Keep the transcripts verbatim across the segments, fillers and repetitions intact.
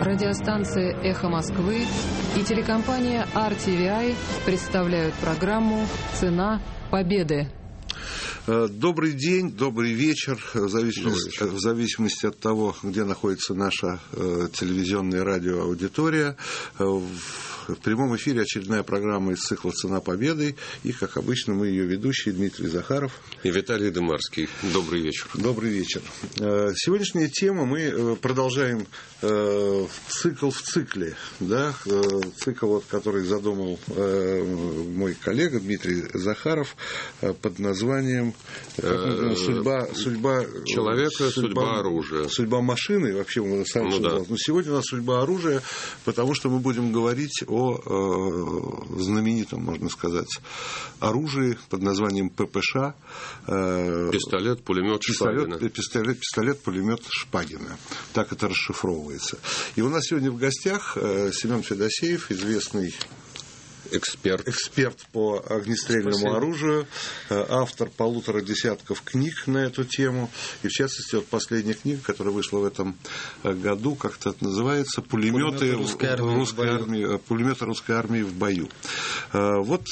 Радиостанция «Эхо Москвы» и телекомпания ар ти ви ай представляют программу «Цена победы». Добрый день, добрый вечер, в зависимости, добрый вечер. В зависимости от того, где находится наша э, телевизионная радиоаудитория. В, в прямом эфире очередная программа из цикла «Цена победы». И, как обычно, мы ее ведущие Дмитрий Захаров и Виталий Дымарский. Добрый вечер. Добрый вечер. Э, сегодняшняя тема, мы продолжаем э, цикл в цикле. Да? Э, цикл, вот, который задумал э, мой коллега Дмитрий Захаров э, под названием Судьба, судьба человека, судьба, судьба оружия. Судьба машины, вообще мы сами ну, да. Но сегодня у нас судьба оружия, потому что мы будем говорить о э, знаменитом, можно сказать, оружии под названием ППШ. Э, пистолет, пулемет Шпагина. Пистолет, пистолет, пулемет Шпагина. Так это расшифровывается. И у нас сегодня в гостях э, Семен Федосеев, известный Эксперт. Эксперт по огнестрельному Спасибо. оружию, автор полутора десятков книг на эту тему. И, в частности, вот последняя книга, которая вышла в этом году, как-то это называется, «Пулеметы русской армии, русской армии, пулеметы русской армии в бою». Вот,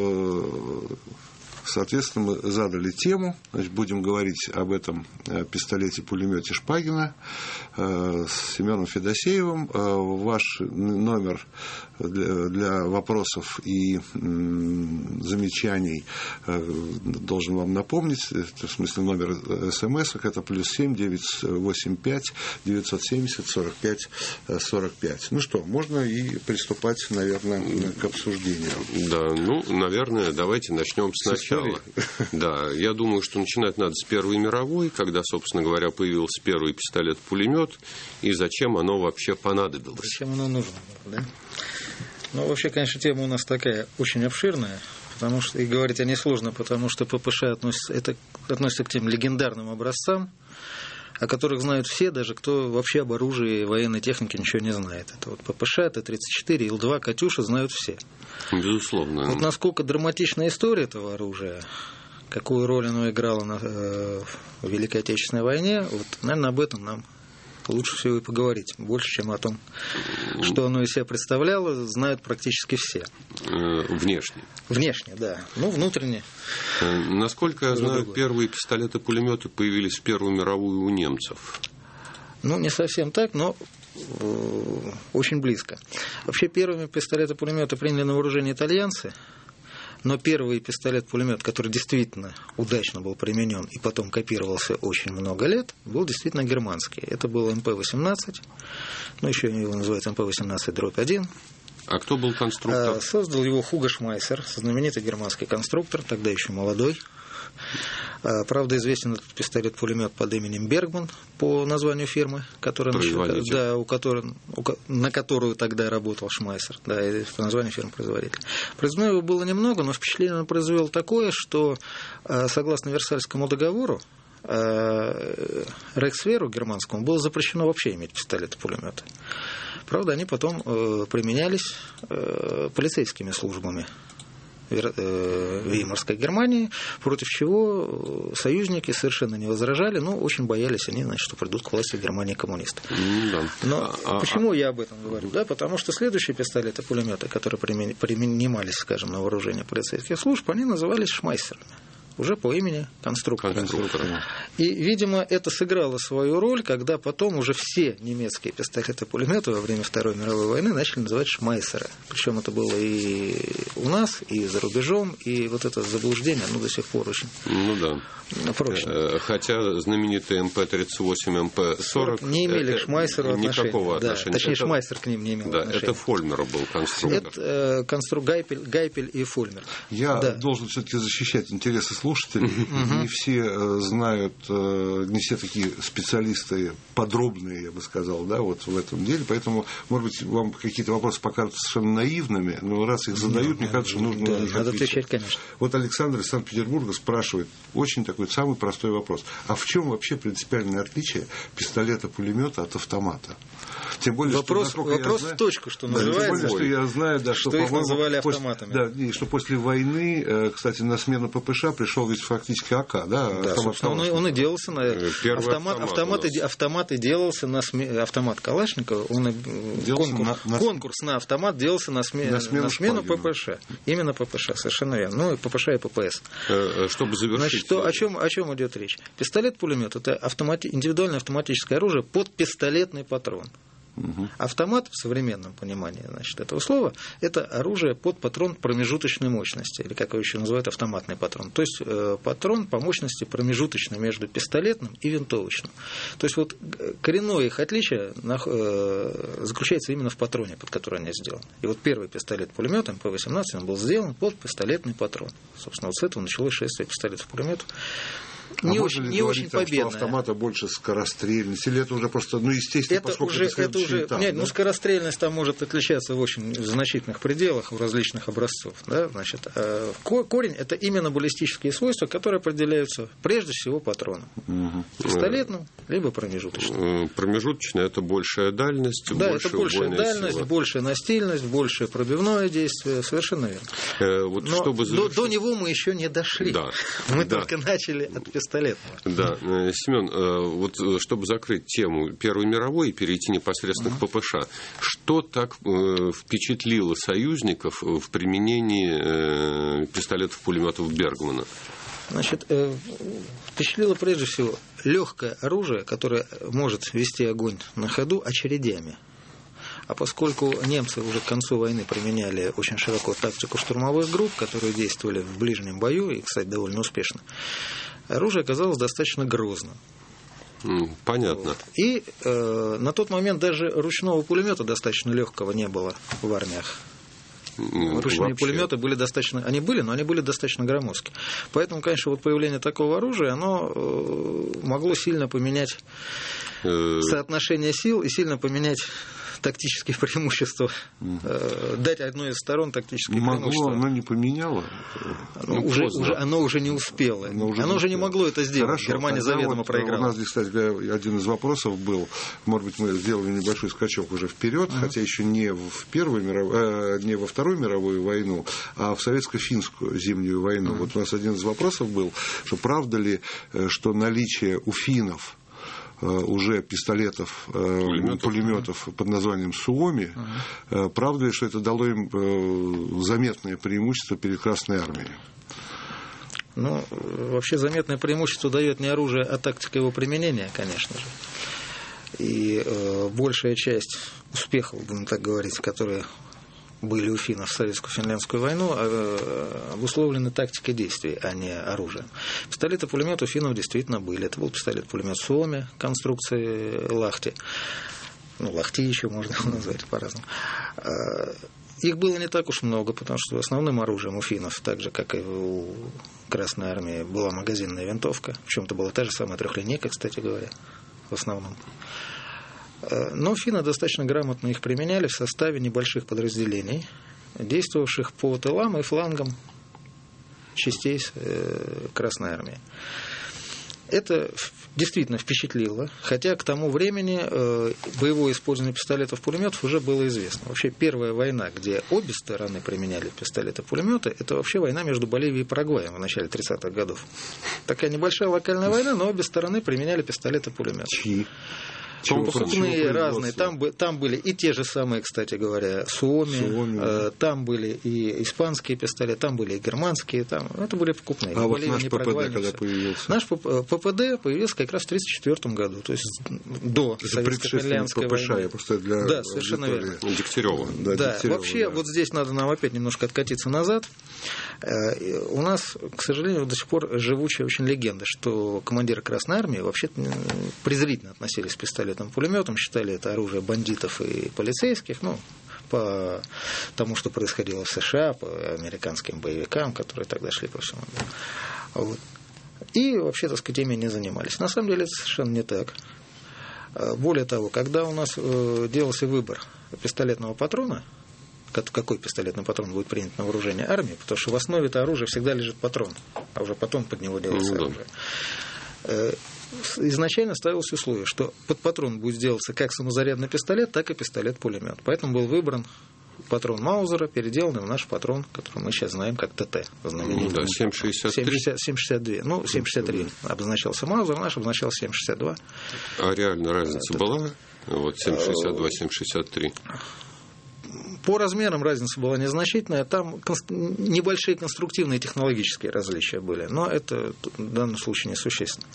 соответственно, мы задали тему. Значит, будем говорить об этом пистолете-пулемете Шпагина с Семеном Федосеевым. Ваш номер для, для вопросов и замечаний должен вам напомнить. Это, в смысле, номер смс, это плюс семь девятьсот восемьдесят пять девятьсот семьдесят сорок пять сорок пять. Ну что, можно и приступать, наверное, к обсуждению. Да, ну, наверное, давайте начнем сначала. Да, я думаю, что начинать надо с Первой мировой, когда, собственно говоря, появился первый пистолет-пулемет, и зачем оно вообще понадобилось. Зачем оно нужно было, да? Ну, вообще, конечно, тема у нас такая очень обширная, потому что, и говорить о ней сложно, потому что ППШ относится, это, относится к тем легендарным образцам, о которых знают все, даже кто вообще об оружии и военной технике ничего не знает. Это вот ППШ, Т тридцать четыре, Ил два, Катюша знают все. Безусловно. Вот насколько драматичная история этого оружия, какую роль оно играло на, э, в Великой Отечественной войне, вот, наверное, об этом нам лучше всего и поговорить. Больше, чем о том, что оно из себя представляло, знают практически все. Внешне. Внешне, да. Ну, внутренне. Насколько я знаю, первые пистолеты-пулеметы появились в Первую мировую у немцев. Ну, не совсем так, но очень близко. Вообще, первыми пистолеты-пулеметы приняли на вооружение итальянцы. Но первый пистолет-пулемет, который действительно удачно был применен и потом копировался очень много лет, был действительно германский. Это был эм пэ восемнадцать, ну еще его называют эм пэ восемнадцать один. А кто был конструктор? Создал его Хуго Шмайсер, знаменитый германский конструктор, тогда еще молодой. Правда, известен этот пистолет-пулемет под именем Бергман по названию фирмы, которая, да, у которой, у, на которую тогда работал Шмайсер, да, и по названию фирмы производителя. Произведено его было немного, но впечатление он произвел такое, что, согласно Версальскому договору, Рейхсверу германскому было запрещено вообще иметь пистолеты-пулеметы. Правда, они потом применялись полицейскими службами Веймарской Германии, против чего союзники совершенно не возражали, но очень боялись они, значит, что придут к власти в Германии коммунисты. Да. Но а, почему а... я об этом говорю? Да, потому что следующие пистолеты-пулеметы, которые применялись, скажем, на вооружение полицейских служб, они назывались шмайсерами. Уже по имени конструктора. конструктора. И, видимо, это сыграло свою роль, когда потом уже все немецкие пистолеты-пулеметы во время Второй мировой войны начали называть шмайсеры. Причем это было и у нас, и за рубежом, и вот это заблуждение, оно до сих пор очень ну, да. прочно. Хотя знаменитые эм пэ тридцать восемь, эм пэ сорок не имели к шмайсеру отношения. Никакого да, отношения. Точнее, это... шмайсер к ним не имел да, отношения. Это Фольмер был конструктор. Это э, констру... Гайпель, Гайпель и Фольмер. Я да. должен все-таки защищать интересы слушателей. Uh-huh. Не все знают, не все такие специалисты подробные, я бы сказал, да, вот в этом деле. Поэтому, может быть, вам какие-то вопросы покажутся совершенно наивными, но раз их задают, мне кажется, что нужно да, на них надо отвечать. отвечать, конечно. Вот Александр из Санкт-Петербурга спрашивает очень такой самый простой вопрос. А в чем вообще принципиальное отличие пистолета-пулемета от автомата? Тем более, вопрос что, вопрос знаю, в точку, что да, называется. Тем более, что я знаю, да, что, что их называли после, автоматами. Да, и что после войны, кстати, на смену ППШ пришел ведь фактически АК, да? Да, собственно, он, он и делался на... Автомат, автомат, автомат и делался на сме... автомат Калашникова, он и... конкурс, на, на... конкурс на автомат делался на, сме... на смену, на смену ППШ. Именно ППШ, совершенно верно. Ну и ППШ и ППС. Чтобы завершить... Значит, что, о, чем, о чем идет речь? Пистолет-пулемет – это автомати... индивидуальное автоматическое оружие под пистолетный патрон. Угу. Автомат в современном понимании, значит, этого слова – это оружие под патрон промежуточной мощности, или как его еще называют, автоматный патрон. То есть э, патрон по мощности промежуточный между пистолетным и винтовочным. То есть вот коренное их отличие э, заключается именно в патроне, под который они сделаны. И вот первый пистолет-пулемет эм пэ восемнадцать он был сделан под пистолетный патрон. Собственно, вот с этого началось шествие пистолетов-пулеметов. Не а очень, можно ли не говорить очень так, победная. что автомата больше скорострельность? Или это уже просто, ну, естественно, это поскольку уже, это, это уже, этап, нет, да? ну, скорострельность там может отличаться в очень значительных пределах у различных образцов. Да? Значит, корень – это именно баллистические свойства, которые определяются прежде всего патроном. Угу. Пистолетным, либо промежуточным. Промежуточная – это большая дальность, да, большая это большая дальность, сила. Большая настильность, большее пробивное действие. Совершенно верно. Э, вот Но чтобы завершить... до, до него мы еще не дошли. Да. Мы да. только начали от пистолетного. Да, Семен, вот чтобы закрыть тему Первой мировой и перейти непосредственно uh-huh. к ППШ, что так впечатлило союзников в применении пистолетов-пулеметов Бергмана? Значит, впечатлило прежде всего легкое оружие, которое может вести огонь на ходу очередями. А поскольку немцы уже к концу войны применяли очень широко тактику штурмовых групп, которые действовали в ближнем бою, и, кстати, довольно успешно, оружие оказалось достаточно грозным. Понятно. Вот. И э, на тот момент даже ручного пулемета достаточно легкого не было в армиях. Ручные Вообще. пулеметы были достаточно, они были, но они были достаточно громоздкие. Поэтому, конечно, вот появление такого оружия, оно э, могло сильно поменять соотношение сил и сильно поменять тактические преимущества, угу. э, дать одной из сторон тактические могло, преимущества. Оно не поменяло? Оно, ну, уже, уже, оно уже не успело. Оно уже, оно не, уже не могло это сделать. Хорошо, Германия заведомо вот проиграла. У нас здесь, кстати, один из вопросов был, может быть, мы сделали небольшой скачок уже вперед, угу. хотя еще не в Первую мировую, не во Вторую мировую войну, а в советско-финскую зимнюю войну. Угу. Вот у нас один из вопросов был, что правда ли, что наличие у финнов уже пистолетов, пулеметов, пулеметов под названием Суоми, uh-huh. правда ли, что это дало им заметное преимущество перед Красной Армией? Ну, вообще заметное преимущество дает не оружие, а тактика его применения, конечно же. И э, большая часть успехов, будем так говорить, которые были у финнов в Советско-финляндскую войну, обусловлены тактикой действий, а не оружием. Пистолеты-пулеметы у финнов действительно были. Это был пистолет-пулемет Суоми конструкции Лахти. Ну, Лахти еще можно назвать по-разному. Их было не так уж много, потому что основным оружием у финнов, так же, как и у Красной Армии, была магазинная винтовка. В чем-то была та же самая трехлинейка, кстати говоря, в основном. Но финны достаточно грамотно их применяли в составе небольших подразделений, действовавших по тылам и флангам частей Красной Армии. Это действительно впечатлило, хотя к тому времени боевое использование пистолетов-пулеметов уже было известно. Вообще первая война, где обе стороны применяли пистолеты-пулеметы, это вообще война между Боливией и Парагваем в начале тридцатых годов. Такая небольшая локальная война, но обе стороны применяли пистолеты-пулеметы. Чьи? Покупные разные. Там, там были и те же самые, кстати говоря, Суоми, Суоми э, там были и испанские пистолеты, там были и германские, там, это были покупные. А вот наш ППД когда появился? Наш ППД появился как раз в тысяча девятьсот тридцать четвёртом году, то есть до Советско-финляндской войны. Я просто для да, совершенно верно. Дегтярева. Да, да, Дегтярева, вообще да. Вот здесь надо нам опять немножко откатиться назад. У нас, к сожалению, до сих пор живучая очень легенда, что командиры Красной Армии вообще презрительно относились к пистолетам-пулеметам, считали это оружие бандитов и полицейских, ну, по тому, что происходило в США, по американским боевикам, которые тогда шли по всему миру. Вот. И вообще, так сказать, ими не занимались. На самом деле это совершенно не так. Более того, когда у нас делался выбор пистолетного патрона, какой пистолетный патрон будет принят на вооружение армии, потому что в основе это оружия всегда лежит патрон, а уже потом под него делается ну, оружие. изначально ставилось условие, что под патрон будет делаться как самозарядный пистолет, так и пистолет-пулемет. Поэтому был выбран патрон Маузера, переделанный в наш патрон, который мы сейчас знаем как ТТ. Ну, да, семь шестьдесят три. семь шестьдесят два. Ну, семь шестьдесят три обозначался Маузер, наш обозначался семь шестьдесят два. А реально разница Это... была? Вот семь шестьдесят два, семь шестьдесят три. По размерам разница была незначительная. Там небольшие конструктивные и технологические различия были. Но это в данном случае несущественно.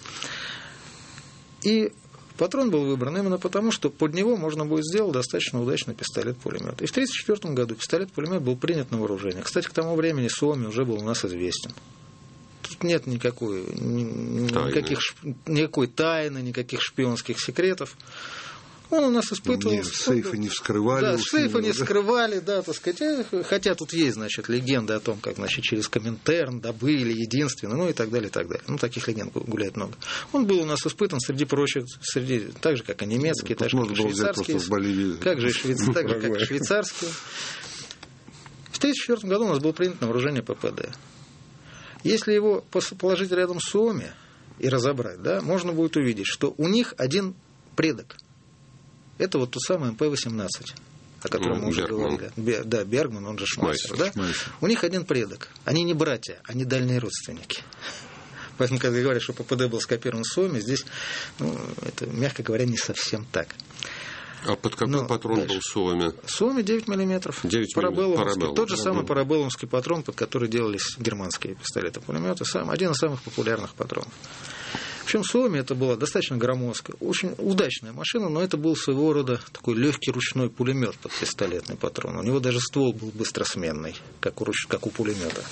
И патрон был выбран именно потому, что под него можно будет сделать достаточно удачный пистолет-пулемет. И в тысяча девятьсот тридцать четвёртом году пистолет-пулемет был принят на вооружение. Кстати, к тому времени Суоми уже был у нас известен. Тут нет никакой, никаких, никакой тайны, никаких шпионских секретов. Он у нас испытывал... Не, сейфы не вскрывали. Да, сейфы не вскрывали, да, так сказать. Хотя тут есть, значит, легенды о том, как, значит, через Коминтерн добыли единственный, ну и так далее, и так далее. Ну, таких легенд гуляет много. Он был у нас испытан среди прочих, среди, так же, как и немецкие, так же, как и швейцарские. Как же и швейц... так же, как и швейцарские. В тысяча девятьсот тридцать четвёртом году у нас был принят на вооружение ППД. Если его положить рядом с Суоми и разобрать, да, можно будет увидеть, что у них один предок. Это вот тот самый эм пэ восемнадцать, о котором ну, мы уже Бергман. говорили. Бе, да, Бергман, он же Шмайсер. Да? Шмайсер. У них один предок. Они не братья, они дальние родственники. Поэтому, когда говорят, что ППД был скопирован в Суоми, здесь, ну, это, мягко говоря, не совсем так. А под какой Но патрон дальше. был Суоми? Суоми девять миллиметров. девять парабеллумский. Тот же самый парабеллумский патрон, под который делались германские пистолеты-пулеметы. Сам, один из самых популярных патронов. Причем Суоми это была достаточно громоздкая, очень удачная машина, но это был своего рода такой легкий ручной пулемет под пистолетный патрон. У него даже ствол был быстросменный, как у, руч... как у пулемета.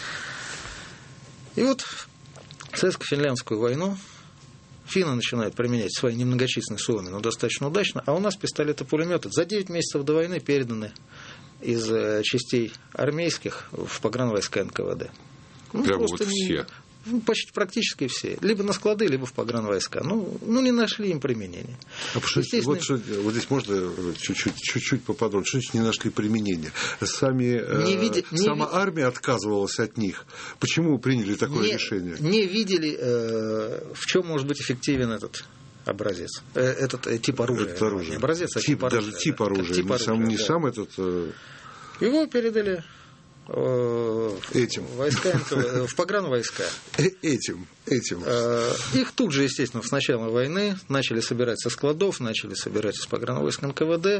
И вот в советско-финляндскую войну финны начинают применять свои немногочисленные Суоми, но достаточно удачно, а у нас пистолеты-пулеметы за девять месяцев до войны переданы из частей армейских в погранвойска эн ка вэ дэ. Ну, прямо вот не... все. Ну, почти практически все. Либо на склады, либо в погранвойска. Ну, ну не нашли им применения. А Естественно... вот, что, вот здесь можно чуть-чуть, чуть-чуть поподробнее. Что значит не нашли применения? Сами, не види... э, сама не... армия отказывалась от них. Почему приняли такое не, решение? Не видели, э, в чем может быть эффективен этот образец. Э, этот э, тип оружия. Этот оружие. Не образец, а тип, тип оружия. Даже тип да. оружия. Тип не, оружия сам, да. не сам этот... Э... Его передали... Этим. Войска, в погранвойска. Этим, этим. Их тут же, естественно, с начала войны начали собирать со складов, начали собирать из погранвойск эн ка вэ дэ,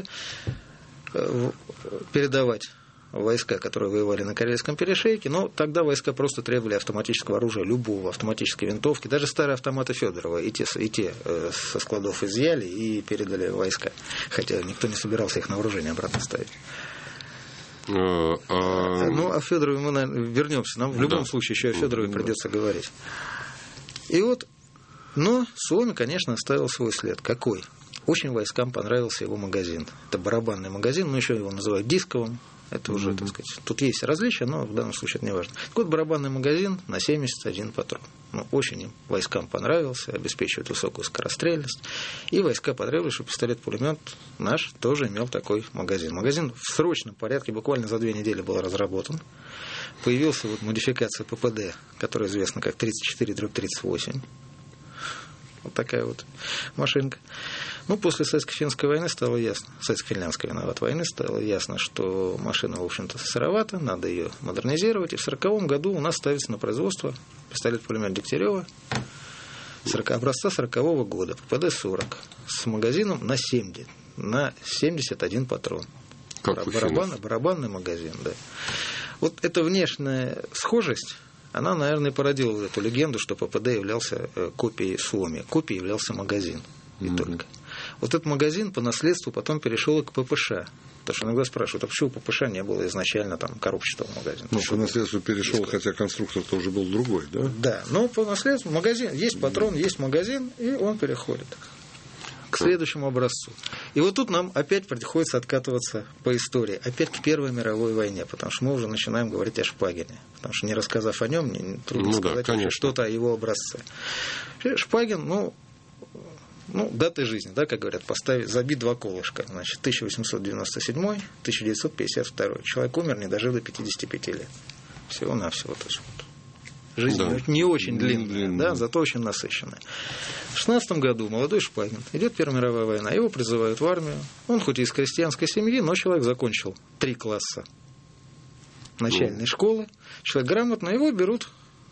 передавать войска, которые воевали на Карельском перешейке, но тогда войска просто требовали автоматического оружия, любого, автоматической винтовки, даже старые автоматы Федорова, и те, и те со складов изъяли и передали войска, хотя никто не собирался их на вооружение обратно ставить. А, а... Ну, о Федорове мы, наверное, вернемся. Нам в любом да. случае еще о Федорове да. придется говорить. И вот, но Суоми, конечно, оставил свой след. Какой? Очень войскам понравился его магазин. Это барабанный магазин, но еще его называют дисковым. Это уже, mm-hmm. так сказать, тут есть различия, но в данном случае это не важно. Так вот, барабанный магазин на семьдесят один патрон. Ну, очень им войскам понравился, обеспечивает высокую скорострельность. И войска потребовали, что пистолет-пулемет наш тоже имел такой магазин. Магазин в срочном порядке, буквально за две недели был разработан. Появился вот модификация пэ пэ дэ, которая известна как тридцать четыре тридцать восемь. Вот такая вот машинка. Ну, после советско-финской войны стало ясно, советско-финляндской войны стало ясно, что машина, в общем-то, сыровата, надо ее модернизировать. И в сороковом году у нас ставится на производство пистолет-пулемет Дегтярева образца сорокового года, пэ пэ дэ сорок, с магазином на семьдесят, на семьдесят один патрон. Как Барабан, барабанный магазин, да. Вот эта внешняя схожесть, она, наверное, породила вот эту легенду, что пэ пэ дэ являлся копией Суоми. Копией являлся магазин. И mm-hmm. только. Вот этот магазин по наследству потом перешел и к пэ пэ ша. Потому что иногда спрашивают, а почему пэ пэ ша не было изначально там коробчатого магазина? Ну, по наследству перешел, хотя конструктор-то уже был другой, да? Да, но по наследству магазин, есть патрон, mm-hmm. есть магазин, и он переходит к следующему образцу. И вот тут нам опять приходится откатываться по истории, опять к Первой мировой войне, потому что мы уже начинаем говорить о Шпагине. Потому что не рассказав о нем, не трудно ну, сказать да, что-то о его образце. Шпагин, ну, ну, даты жизни, да, как говорят, поставить, забить два колышка. Значит, тысяча восемьсот девяносто седьмой - тысяча девятьсот пятьдесят второй. Человек умер, не дожил до пятидесяти пяти лет. Всего-навсего. То есть, вот. Жизнь да. не очень длинная, длинная, да, зато очень насыщенная. В шестнадцатом году молодой Шпагин, идет Первая мировая война, его призывают в армию. Он хоть и из крестьянской семьи, но человек закончил три класса начальной ну. школы. Человек грамотный, его берут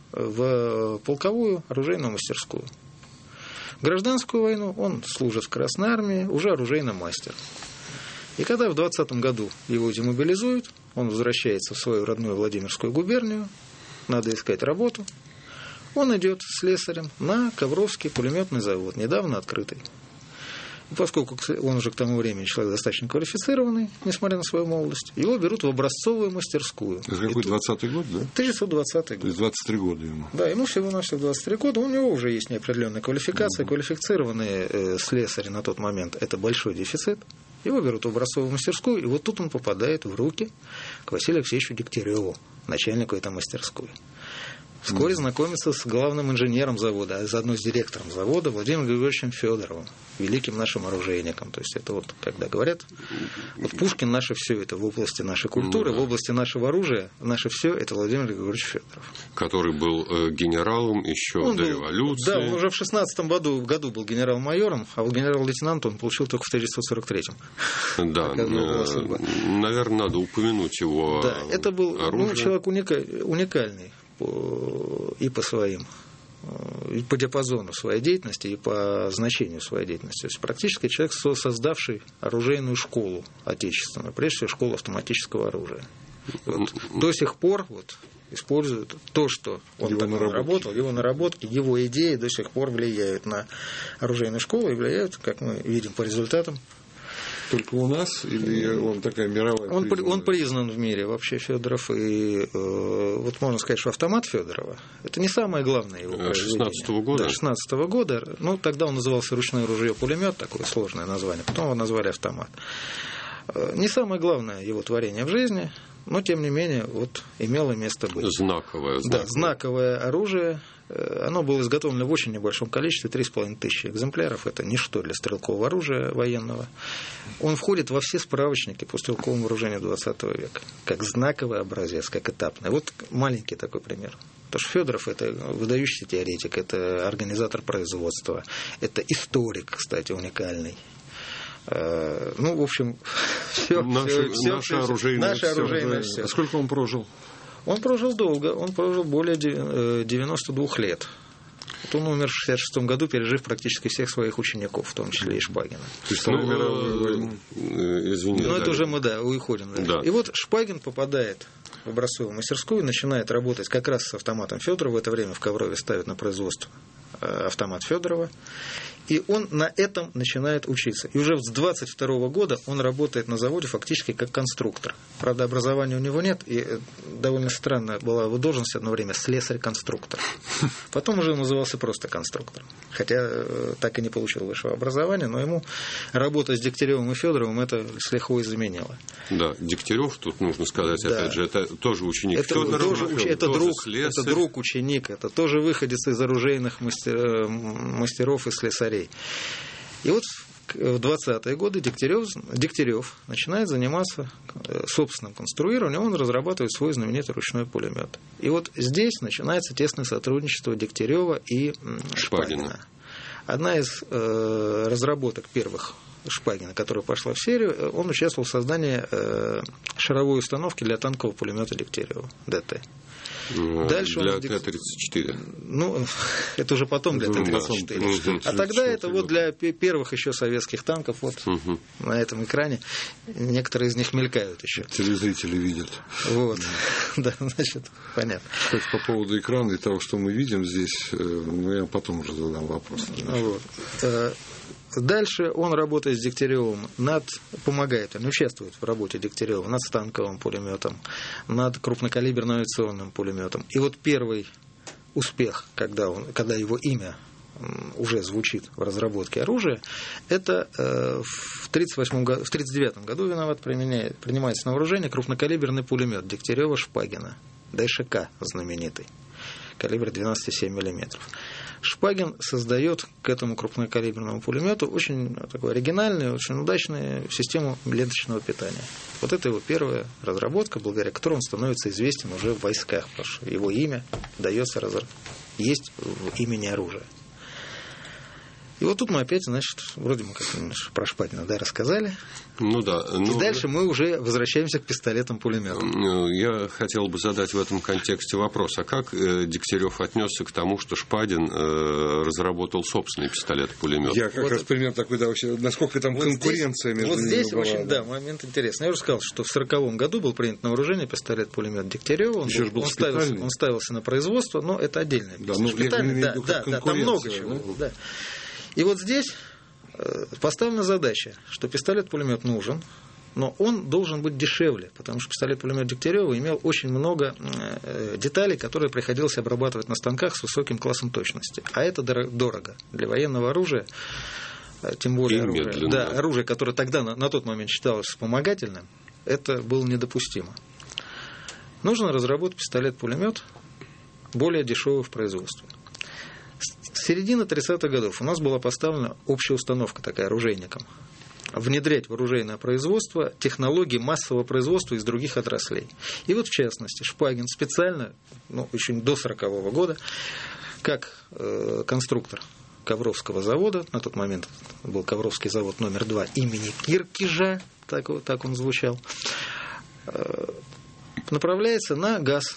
в полковую оружейную мастерскую. В гражданскую войну он служит в Красной армии, уже оружейный мастер. И когда в двадцатом году его демобилизуют, он возвращается в свою родную Владимирскую губернию, надо искать работу. Он идет слесарем на Ковровский пулеметный завод, недавно открытый. И поскольку он уже к тому времени человек достаточно квалифицированный, несмотря на свою молодость, его берут в образцовую мастерскую. Это какой двадцатый год, да? тысяча девятьсот двадцатый год. То есть двадцать три года ему. Да, ему всего-навсего двадцать три года, у него уже есть неопределенная квалификация, mm-hmm. квалифицированные э, слесари на тот момент – это большой дефицит. Его берут в образцовую мастерскую, и вот тут он попадает в руки к Василию Алексеевичу Дегтяреву, начальнику этой мастерской. Вскоре знакомится с главным инженером завода, а заодно с директором завода Владимиром Григорьевичем Федоровым, великим нашим оружейником. То есть это вот, когда говорят, вот Пушкин наше все, это в области нашей культуры, ну, да. в области нашего оружия, наше все, это Владимир Григорьевич Федоров. Который был э, генералом еще он до был, революции. Да, он уже в шестнадцатом году, году был генерал-майором, а вот генерал-лейтенант он получил только в тысяча девятьсот сорок третьем. Да, э, наверное, надо упомянуть его Да, это был ну, человек уника, уникальный. И по своим, и по диапазону своей деятельности, и по значению своей деятельности. То есть практически человек, создавший оружейную школу отечественную, прежде всего школу автоматического оружия. Вот, до сих пор вот, используют то, что он его там наработал, его наработки, его идеи до сих пор влияют на оружейную школу и влияют, как мы видим по результатам. Только у нас или он такая мировая? Он, он признан в мире вообще, Федоров. И э, вот можно сказать, что автомат Федорова это не самое главное его произведение. шестнадцатого года? Да, шестнадцатого года. Ну, тогда он назывался ручное ружье-пулемет, такое сложное название. Потом его назвали автомат. Не самое главное его творение в жизни, но, тем не менее, вот имело место быть. Знаковое. знаковое. Да, знаковое оружие. Оно было изготовлено в очень небольшом количестве, три с половиной тысячи экземпляров. Это ничто для стрелкового оружия военного. Он входит во все справочники по стрелковому вооружению двадцатого века, как знаковый образец, как этапный. Вот маленький такой пример. Потому что Федоров – это выдающийся теоретик, это организатор производства, это историк, кстати, уникальный. Ну, в общем, все, наше, все, наше все, оружейное, наше оружейное все. А сколько он прожил? Он прожил долго, он прожил более девяноста двух лет. Вот он умер в шестьдесят шестом году, пережив практически всех своих учеников, в том числе и Шпагина. То есть, ну, мировую извините. Ну, это уже мы, да, уходим. Да. Да. И вот Шпагин попадает в образцовую мастерскую, начинает работать как раз с автоматом Федорова. В это время в Коврове ставят на производство автомат Федорова. И он на этом начинает учиться. И уже с двадцать второго года он работает на заводе фактически как конструктор. Правда, образования у него нет, и довольно странная была его должность одно время слесарь-конструктор. Потом уже назывался просто конструктор. Хотя так и не получил высшего образования, но ему работа с Дегтяревым и Федоровым это с лихвой заменила. Да, Дегтярев, тут нужно сказать, да. опять же, это тоже ученик это, Федорова. Тоже, Федоров, это, тоже друг, это друг, ученик, это тоже выходец из оружейных мастер, мастеров и слесарей. И вот в двадцатые годы Дегтярев, Дегтярев начинает заниматься собственным конструированием, он разрабатывает свой знаменитый ручной пулемет. И вот здесь начинается тесное сотрудничество Дегтярева и Шпагина. Шпагина. Одна из э, разработок первых Шпагина, которая пошла в серию, он участвовал в создании э, шаровой установки для танкового пулемета Дегтярева, ДТ. Дальше для Т тридцать четыре. Ну, это уже потом для Т тридцать четыре. Угу. А тогда это вот для первых еще советских танков, вот угу. на этом экране некоторые из них мелькают еще. Телезрители видят. Вот, да, значит, понятно. Кстати, по поводу экрана и того, что мы видим здесь, ну, я потом уже задам вопрос. Вот. Дальше он работает с Дегтяревым над, помогает, он участвует в работе Дегтярева над станковым пулеметом, над крупнокалиберным авиационным пулеметом. И вот первый успех, когда, он, когда его имя уже звучит в разработке оружия, это э, в тридцать восьмом году, в тридцать девятом году виноват применяет, принимается на вооружение крупнокалиберный пулемет Дегтярева-Шпагина, ДШК знаменитый, калибр двенадцать целых семь десятых миллиметра. Шпагин создает к этому крупнокалиберному пулемету очень такую оригинальную, очень удачную систему ленточного питания. Вот это его первая разработка, благодаря которой он становится известен уже в войсках, потому что его имя дается, есть в имени оружия. И вот тут мы опять, значит, вроде мы как про Шпагина, да, рассказали. Ну да. Ну, и дальше мы уже возвращаемся к пистолетам-пулеметам. Я хотел бы задать в этом контексте вопрос. А как Дегтярев отнесся к тому, что Шпагин разработал собственный пистолет-пулемет? Я как вот раз это... пример такой, да, вообще, насколько там вот конкуренция здесь, между вот ними здесь была. очень, да, момент интересный. Я уже сказал, что в сороковом году был принят на вооружение пистолет-пулемет Дегтярева. Он, был, был он, ставился, он ставился на производство, но это отдельное. Да, ну, шпитальный, да, да, да, там много чего. Да? Да. И вот здесь поставлена задача, что пистолет-пулемет нужен, но он должен быть дешевле, потому что пистолет-пулемет Дегтярева имел очень много деталей, которые приходилось обрабатывать на станках с высоким классом точности. А это дорого для военного оружия, тем более оружие, да, оружие, которое тогда на, на тот момент считалось вспомогательным, это было недопустимо. Нужно разработать пистолет-пулемет более дешевый в производстве. С середины тридцатых годов у нас была поставлена общая установка такая оружейникам. Внедрять в оружейное производство технологии массового производства из других отраслей. И вот в частности Шпагин специально, ну, еще до сорокового года, как э, конструктор Ковровского завода, на тот момент был Ковровский завод номер два имени Киркижа, так, так он звучал, э, направляется на ГАЗ.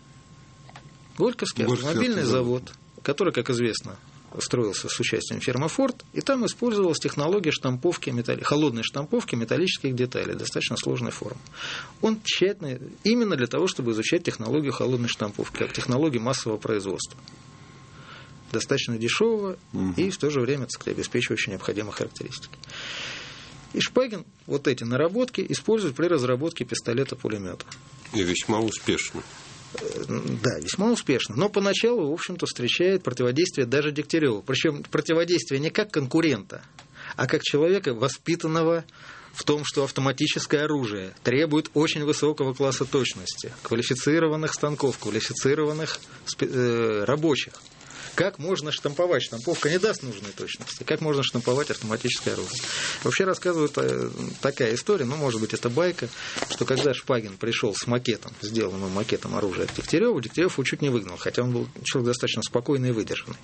Горьковский автомобильный завод, который, как известно, строился с участием фирмы «Форд», и там использовалась технология штамповки металли... холодной штамповки металлических деталей, достаточно сложной формы. Он тщательно, именно для того, чтобы изучать технологию холодной штамповки, как технологию массового производства. Достаточно дешевого угу. и в то же время, так сказать, обеспечивающего необходимые характеристики. И Шпагин вот эти наработки использует при разработке пистолета-пулемета. И весьма успешно. Да, весьма успешно. Но поначалу, в общем-то, встречает противодействие даже Дегтяреву. Причем противодействие не как конкурента, а как человека, воспитанного в том, что автоматическое оружие требует очень высокого класса точности, квалифицированных станков, квалифицированных э, рабочих. Как можно штамповать? Штамповка не даст нужной точности. Как можно штамповать автоматическое оружие? Вообще рассказывают такая история, ну, может быть, это байка, что когда Шпагин пришел с макетом, сделанным макетом оружия от Дегтярева, Дегтярев его чуть не выгнал, хотя он был человек достаточно спокойный и выдержанный.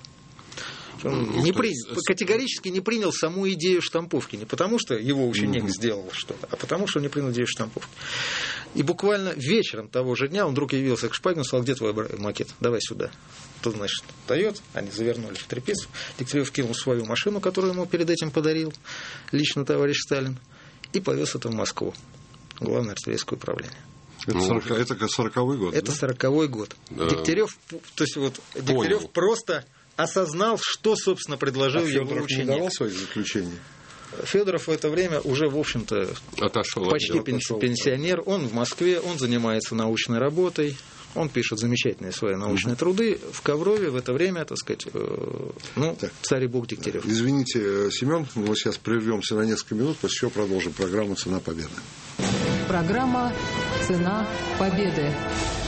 Он не при... категорически не принял саму идею штамповки. Не потому, что его ученик mm-hmm. сделал что-то, а потому, что он не принял идею штамповки. И буквально вечером того же дня он вдруг явился к Шпагину и сказал: где твой макет? Давай сюда. Тот, значит, дает, они завернули в тряпицу. Дегтярев кинул свою машину, которую ему перед этим подарил лично товарищ Сталин, и повез это в Москву. Главное артиллерийское управление. Это, сорок... это сороковой год? Это сороковой да? год. Да. Дегтярев, то есть вот Дегтярев просто осознал, что, собственно, предложил а его Федоров ученик. не давал свои заключения? Федоров в это время уже, в общем-то, отошел, почти отошел. пенсионер. Он в Москве, он занимается научной работой, он пишет замечательные свои научные mm-hmm. труды. В Коврове в это время, так сказать, э, ну, так. царь и бог Дегтярев. Извините, Семен, мы сейчас прервемся на несколько минут, после чего продолжим программу «Цена победы». Программа «Цена победы».